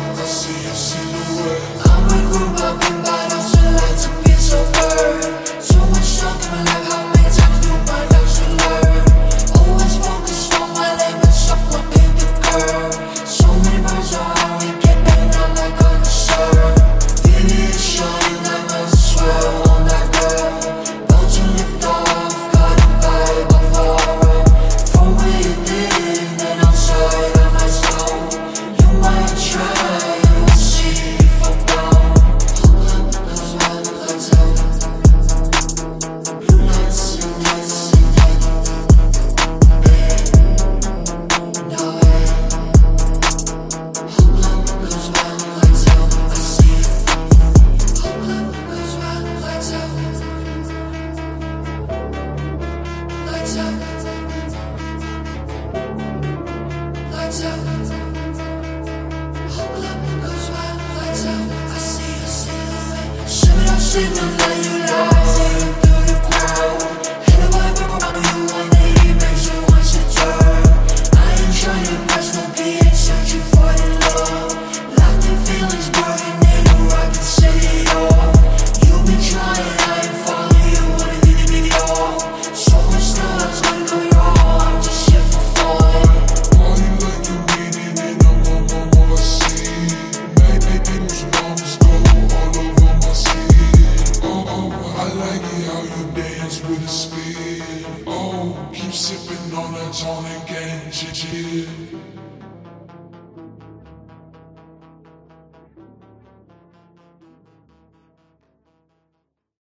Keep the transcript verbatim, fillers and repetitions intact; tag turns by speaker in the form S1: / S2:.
S1: I see your silhouette. I'm a group up in bottles, so like to be so bird. So much stuck in my life, how many times do my dogs to learn? Always focused on my lane, but someone hit the curve. So many birds are out, we get banged out like a concern. Feeling is shining, I'm a swell on that girl. About to lift off, got a vibe of horror. From where you live, then outside of my zone. You might try, you will see if I'm down. Hold up, those red lights out. Blue lights and lights and lights. No way. Hold up, those red lights out. I see it. Hold up, those red lights out. Lights out. Lights out. Hold up, those red lights out. I see your silhouette. Shimmy don't signal, let you lie. Rolling through the crowd. Hit a vibe around you, one eighty makes you want to turn. I ain't trying to impress no P H, searching for the love. Locked in feelings, burning in a rocket, set it off. You been trying, I ain't following you, wanna get me off. So much stuff's gonna go wrong, I'm just here for fun.
S2: All you like you mean it, and I'm on my more I see. Make make people's moms go all over my skin. Oh, oh, I like it how you dance with the speed. Oh, keep sipping on that tonic and shit, shit.